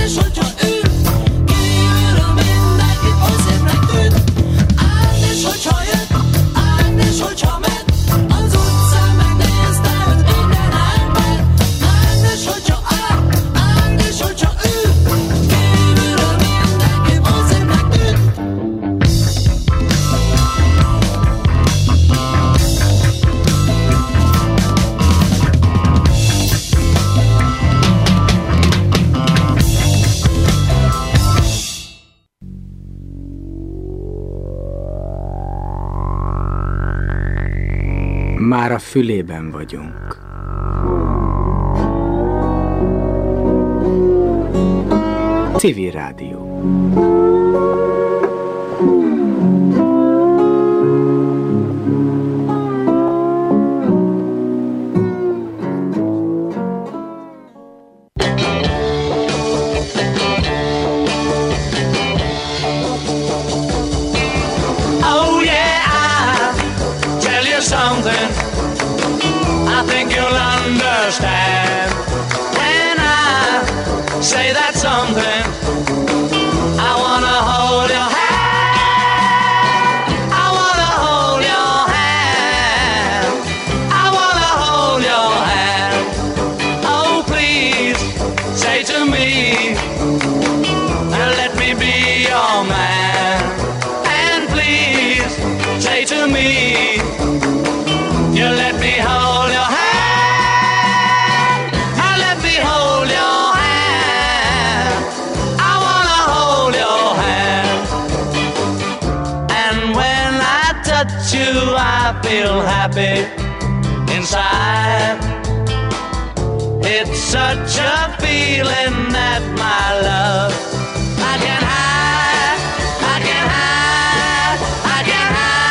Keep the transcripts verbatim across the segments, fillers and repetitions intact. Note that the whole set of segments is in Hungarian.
és hogyha ő kívülről mindenkit oly szépnek tűnt. Állt és hogyha jött, állt és hogyha ment, az utcán megnézte őt minden ember. Állt és hogyha állt, állt és hogyha ő kívülről mindenkit oly szépnek tűnt. Már a fülében vagyunk. Civil Rádió. Oh yeah, I'll tell you something I think you'll understand when I say that something. I wanna hold your hand, I wanna hold your hand, I wanna hold your hand. Oh please, say to me, and let me be your man. And please, say to me, you let me hold your hand, and let me hold your hand. I wanna hold your hand. And when I touch you, I feel happy inside. It's such a feeling that my love I can hide, I can hide, I can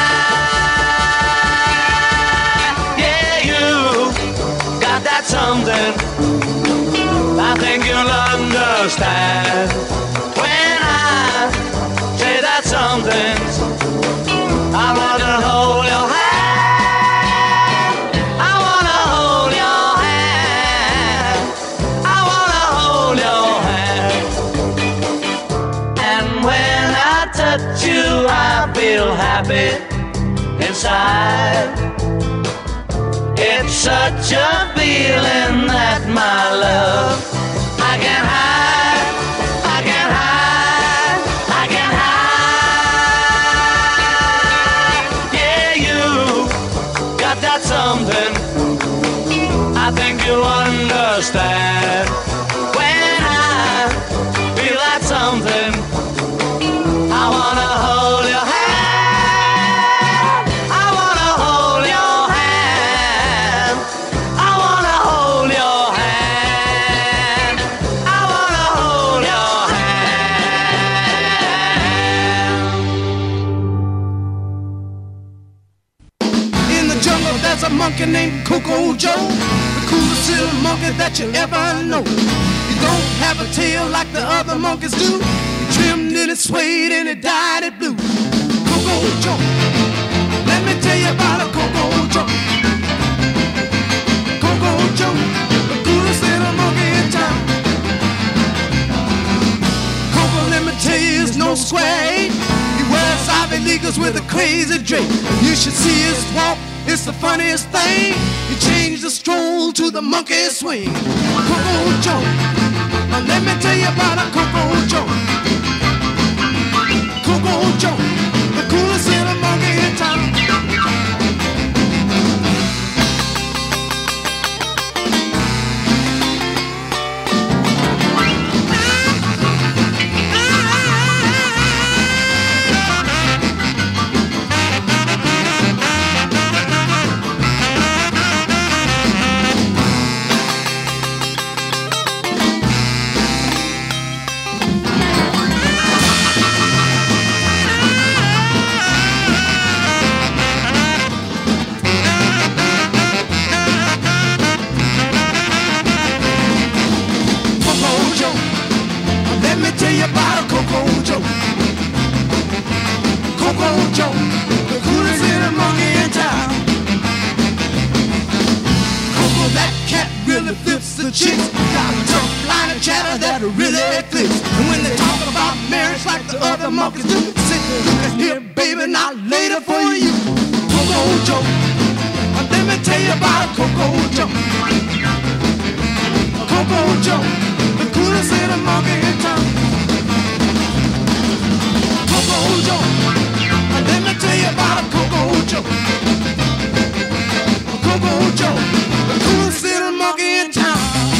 hide. Yeah, you got that something I think you'll understand when I say that something. I wanna hold your hand, I wanna hold your hand, I wanna hold your hand. And when I touch you, I feel happy inside. It's such a feeling that my love I can hide, I can hide, I can hide. Yeah, you got that something I think you'll understand when I feel that something. I wanna hold your hand, I wanna hold your hand, I wanna hold your hand, I wanna hold your hand. In the jungle there's a monkey named Coco Joe, the coolest little monkey that you ever know. He don't have a tail like the other monkeys do. He trimmed and it swayed and it dyed it blue. Coco Joe, let me tell you about a Coco Joe. Coco Joe, the coolest little monkey in town. Coco, let me tell you, is no square eight. He wears Ivy Leaguers with a crazy drape. You should see his walk, it's the funniest thing. He changed the stroll to the monkey swing. Coco Joe, now let me tell you about a Coco Joe. Coco Joe, the coolest little monkey in town. really like this. And when they talk about marriage like the other monkeys do, sit here, baby, not later for you. Coco Joe, let me tell you about Coco Joe. Coco Joe, the coolest little monkey in town. Coco Joe, let me tell you about Coco Joe. Coco Joe, the coolest little monkey in town.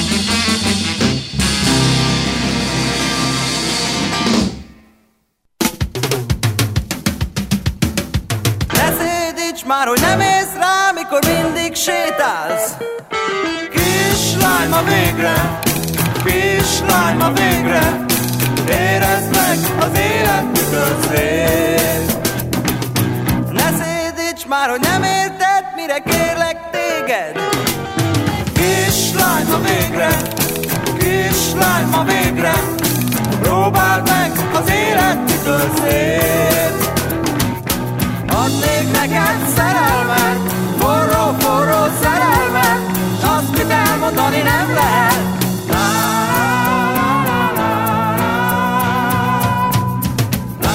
Már hogy nem ész rá, mikor mindig sétálsz. Kislány, ma végre, kislány, ma végre, érezd meg az élet mitől szép. Ne szédíts már, hogy nem érted, mire kérlek téged. Kislány, ma végre, kislány, ma végre, próbáld meg az élet mitől szép. Adnék neked szerelmet, forró, forró szerelmet, s azt, mit elmondani nem lehet. La, la, la, la, la,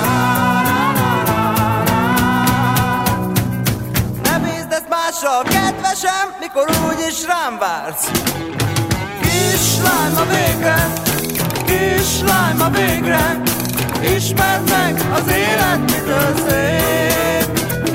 la, la. Ne bízd ezt másra, kedvesem, mikor úgyis rám vársz. Kislány, ma végre, kislány, ma végre, ismerd meg az élet mitől szép.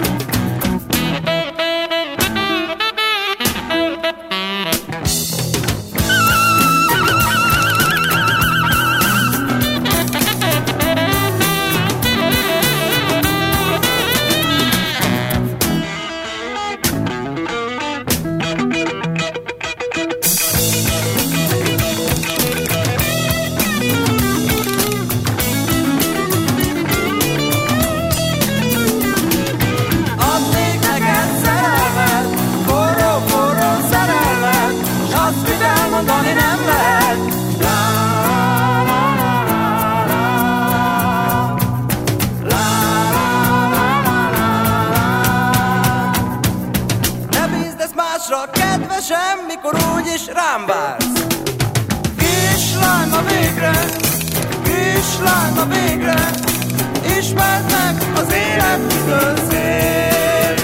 Mikor úgyis rám vársz. Kislány, ma végre, kislány, ma végre, ismerd meg az élet mitől szép.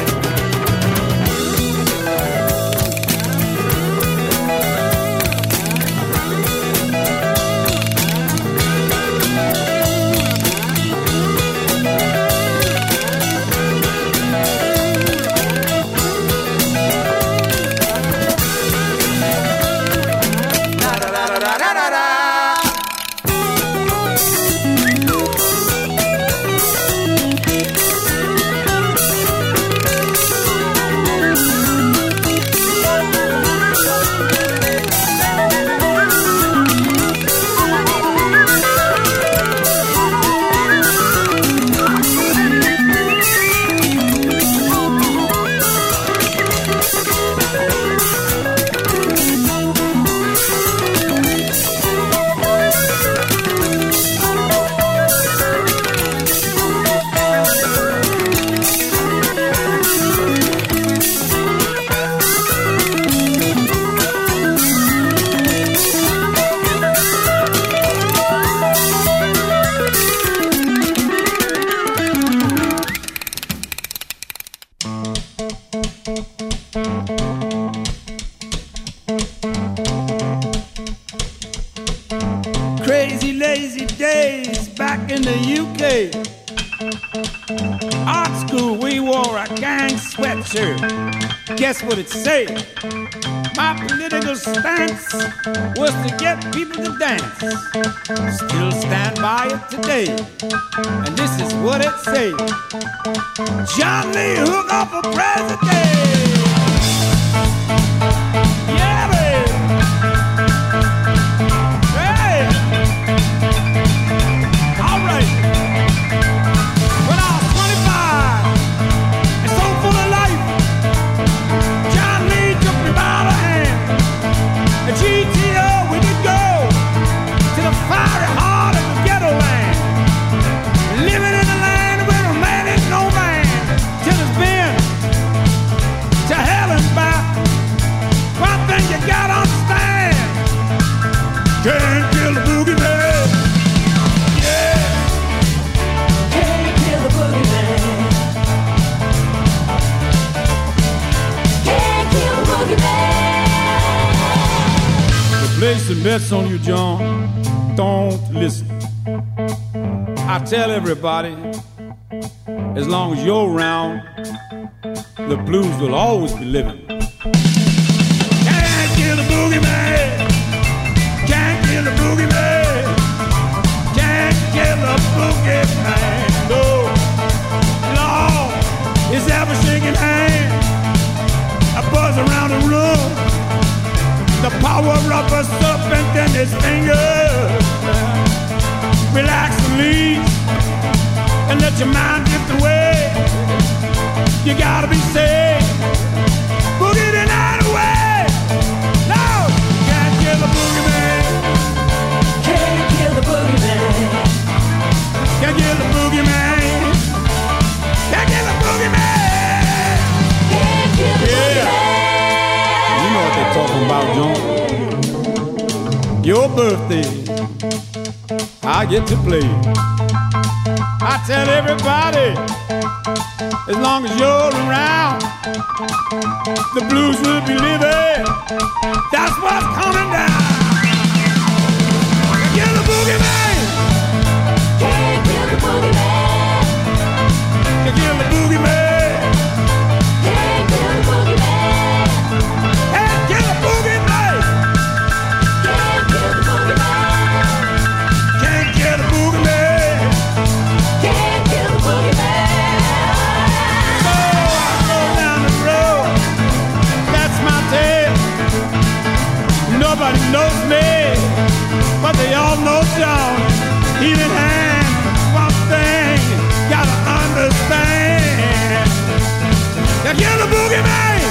Crazy lazy days back in the U K. Art school we wore a gang sweatshirt. Guess what it said? My political stance was to get people to dance. Still stand by it today. And this is what it said. John Lee Hooker for president. Yeah, baby. Hey. All right. When I was twenty-five and so full of life, John Lee took me by the hand. At G T O we could go to the fiery heart of the ghetto land. Living in a land where a man is no man till it's been to hell and back. One thing you gotta understand, can't kill the boogie man. placing bets on you, John. Don't listen. I tell everybody, as long as you're around, the blues will always be living. Can't kill the boogeyman. Can't kill the boogeyman. Can't kill the boogeyman. No, Lord, his ever shaking hand. A buzz around the room. The power of a serpent in his fingers. Relax and leave, and let your mind drift away. You gotta be safe. Boogie the night away. No, can't kill the boogeyman. Can't kill the boogeyman. Can't kill the boogeyman. Can't kill the boogeyman. Can't kill the Yeah. boogeyman. You know what they're talking about, John. Your birthday, I get to play. I tell everybody, as long as you're around, the blues will be living. That's what's coming down. Kill the boogeyman. Can't kill the boogeyman. Kill the boogeyman. Can't kill the boogeyman. Hey, kill the boogeyman. Can't kill the boogeyman. Can't kill the boogeyman. Can't kill the boogeyman. So I go down the road. That's my tale. Nobody knows me, but they all know John. Healing hand, one thing, gotta understand. You kill the boogeyman.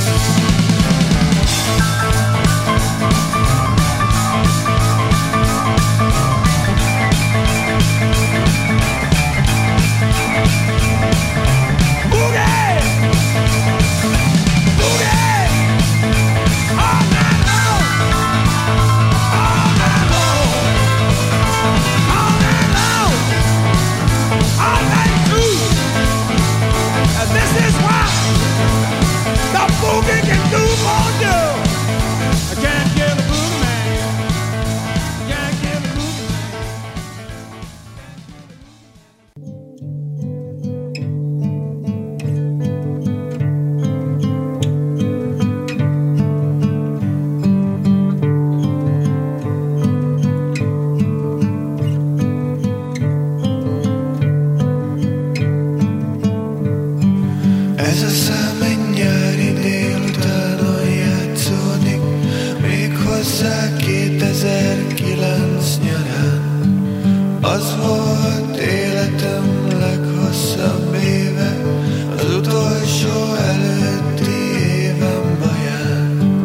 Boogie! Boogie! All night long! All night long! All night long! All night through! And this is what the boogie can do for you! I can't kill the boogeyman. I can't kill the boogeyman. Ez a szám egy nyári délutánon játszódik, méghozzá kétezer-kilenc nyarán. Az volt életem leghosszabb éve, az utolsó előtti évem baján.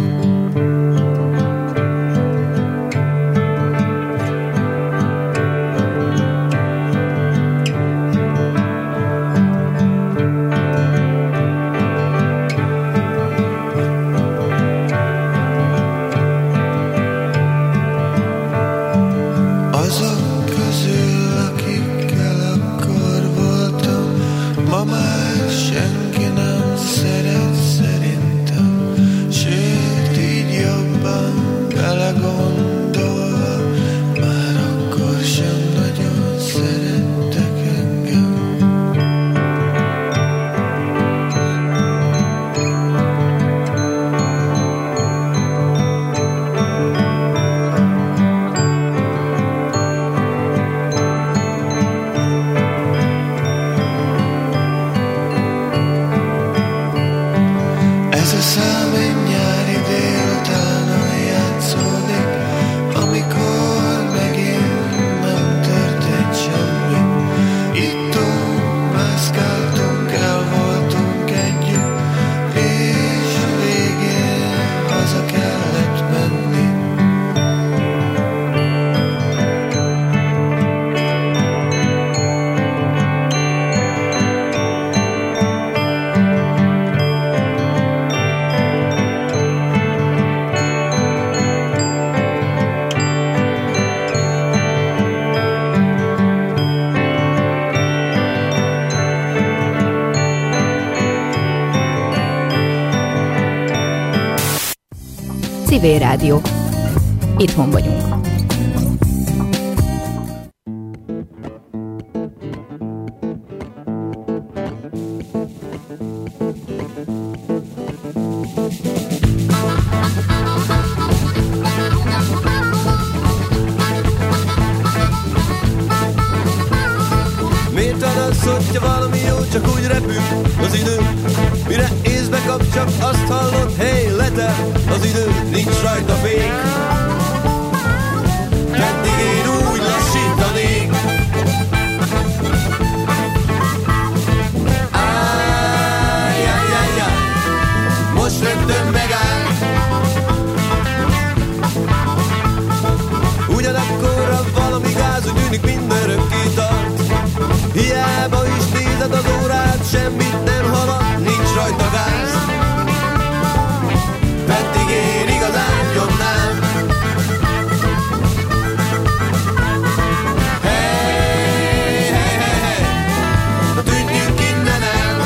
Azok közül, akikkel akkor voltam, ma már senki nem szeret szerintem. Sőt, így jobban belegondolva, már akkor sem nagyon szerettek engem. Ez a szám egy nyári délutánon játszódik, amikor megint nem történt semmi. Ittunk, mászkáltunk, el voltunk együtt, és a végén haza kellett menni. Civil Rádió. itthon vagyunk. Miért van az, hogyha valami jó, csak úgy repül az idő? Mire észbe kap, csak azt hallod, hey, letel az idő, nincs rajta fék. Pedig én úgy lassítanék. Ájjájjájjáj, most rögtön megáll. Ugyanakkor a valami gáz, úgy tűnik mindörökké tart. Hiába is nézed az órát, semmit nem halad, nincs rajta gáz. Pedig én igazán nyomnám. Hey, hey, hey, hey, na tűnjünk innen el.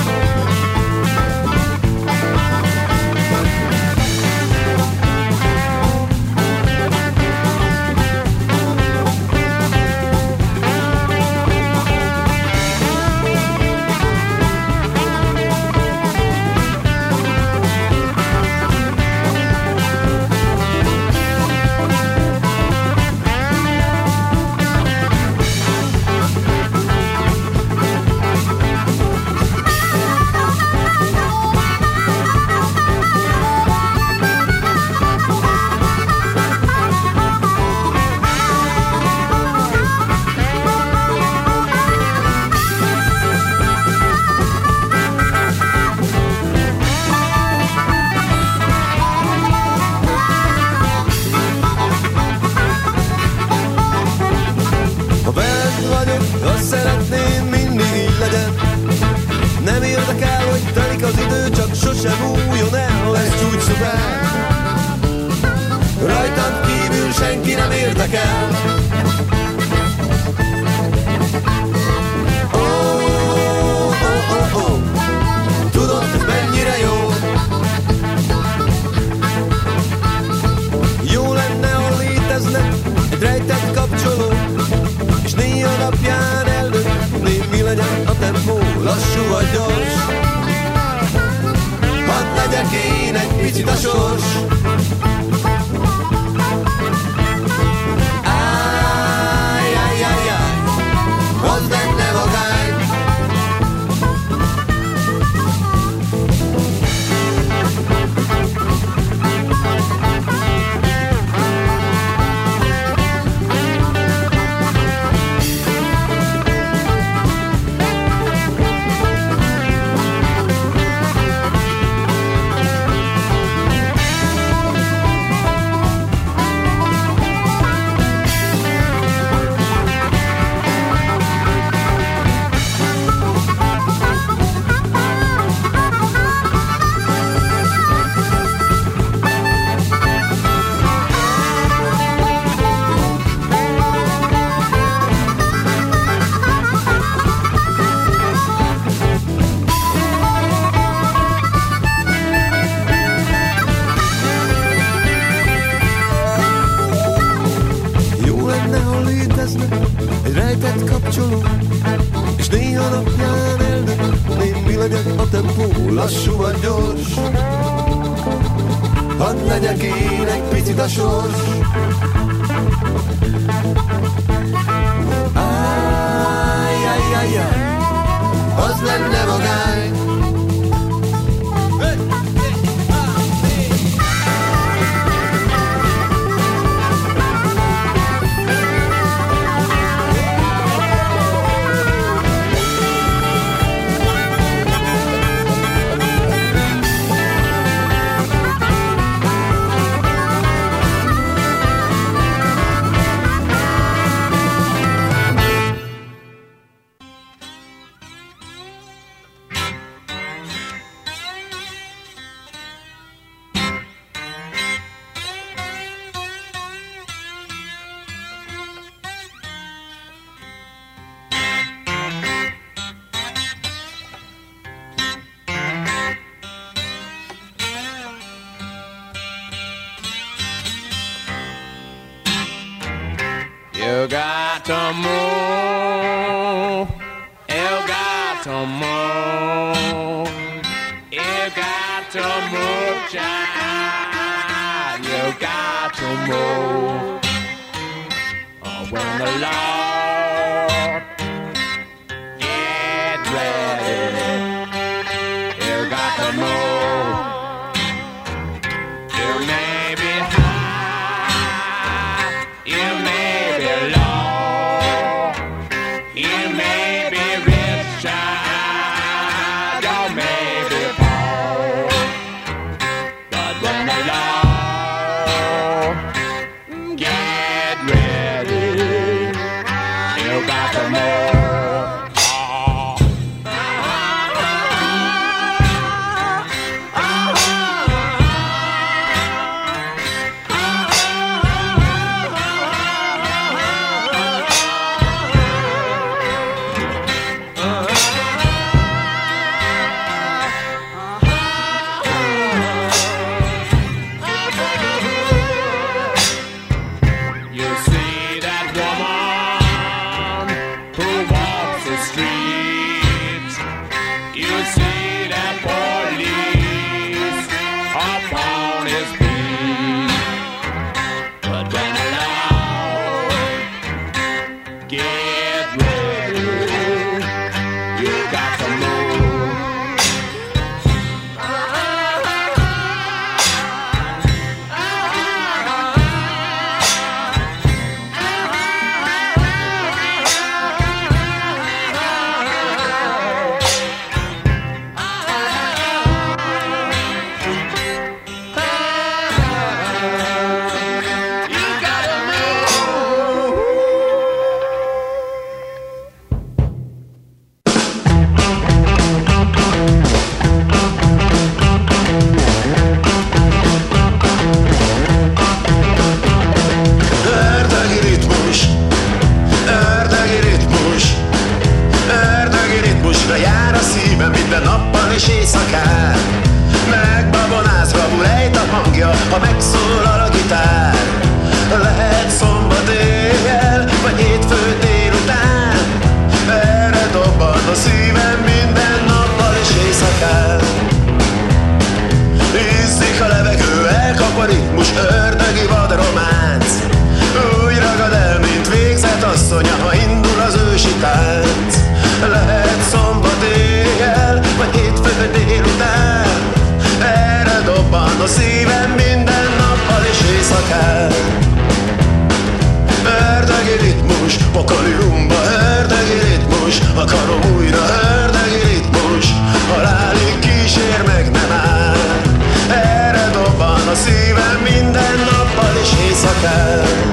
Sosem újjon el, ezt úgy szokál. Rajtad kívül senki nem érdekel. Ó, ó, ó, ó, tudod, ez mennyire jó. Jó lenne, ha létezne egy rejtett kapcsoló, és néha napján eldöntni, mi legyen a tempó, lassú vagy gyors. Hadd legyek én egy picit a sors. Ájjájjájjáj, az lenne vagány. Egy rejtett kapcsoló, és néha napján eldöntném, mi legyen a tempó, lassú vagy gyors. Hadd legyek én egy picit a sors. Ájjájjájjáj, az lenne magány. You got to move. You got to move. You got to move, child. You got to move. Oh, when the Lord get ready, you got to move. You may be high, you may be low, you may be rich, child, you may be poor, but when the Lord get ready, you got to move. You see that woman who walks the streets. You see that police upon his beat. But when the Lord get ready, you got to move. Ördögi ritmus, ördögi ritmus, ördögi ritmusra jár a szívem minden nappal és éjszakán. Megbabonázva bulejt a hangja, ha megszólal a gitár. Lehet szombat éjjel, vagy hétfő délután. Erre dobban a szívem minden nappal és éjszakán. Ízzik a levegő, elkap a ritmus, ördögi vadrománc. Úgy ragad el, mint végzett asszonya, ha indul az ősi tánc. Lehet szombat éjjel, vagy hétfő délután. Erre dobban a szívem minden nappal és éjszakán. Ördögi ritmus, pokoli rumba, ördögi ritmus. Akarom újra, ördögi ritmus. Halálig kísér, meg nem áll. Erre dobban a szívem minden nappal és éjszakán.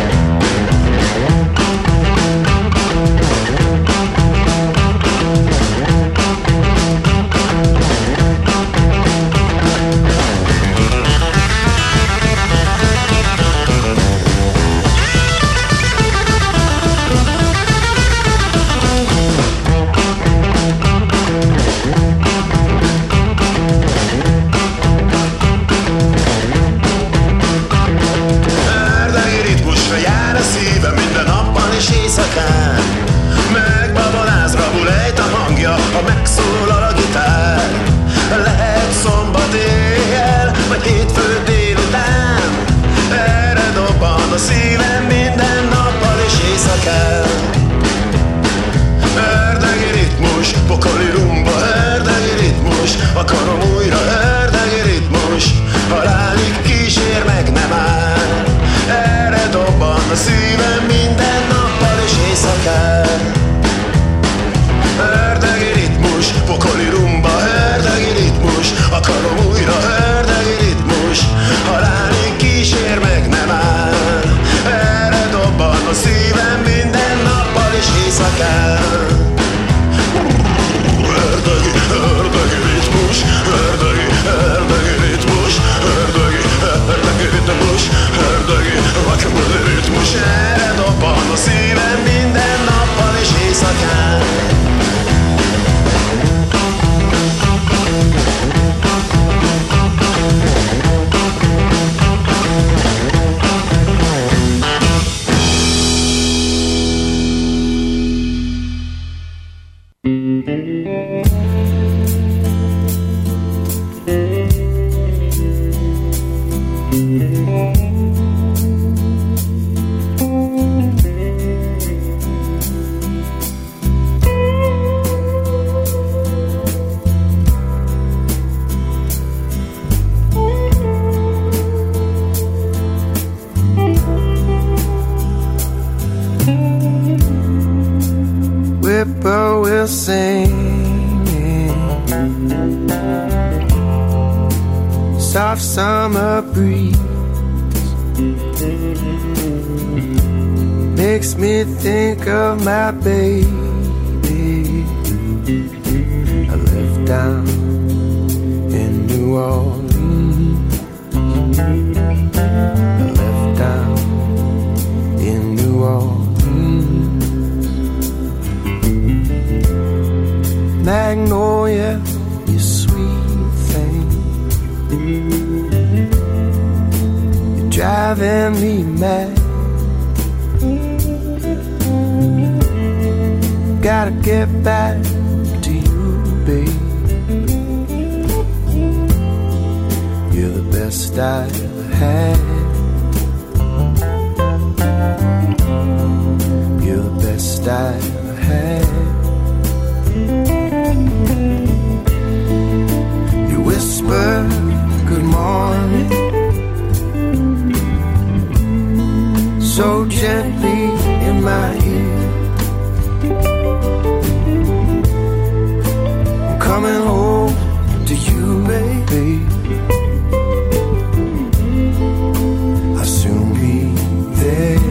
Ördögi ritmusra jár a szívem minden nappal és éjszakán. Megbabonázra bulejt a hangja, ha megszólal a gitár. Lehet szombat éjjel, vagy hétfő délután. Erre dobban a szívem minden nappal és éjszakán. Ördögi ritmus, pokoli rumba, ördögi ritmus. Akarom újra, ördögi ritmus. Halálig kísér, meg nem áll. Erre dobban a szívem minden nappal és éjszakán. Ördögi ritmus, pokoli rumba, ördögi ritmus. Akarom újra, ördögi ritmus. Halálig kísér, meg nem áll. Erre dobban a szívem minden nappal és éjszakán. Ördögi, ördögi ritmus, ördögi, ördögi ritmus, ördögi, ördögi ritmus, ördögi, rock'n'roll ritmus. Erre dobban a szívem minden nappal és éjszakán. whippoorwill singing, soft summer breeze makes me think of my baby I left down in New Orleans. I left down in New Orleans. Magnolia, you sweet thing, you're driving me mad. Gotta get back to you, babe. You're the best I ever had.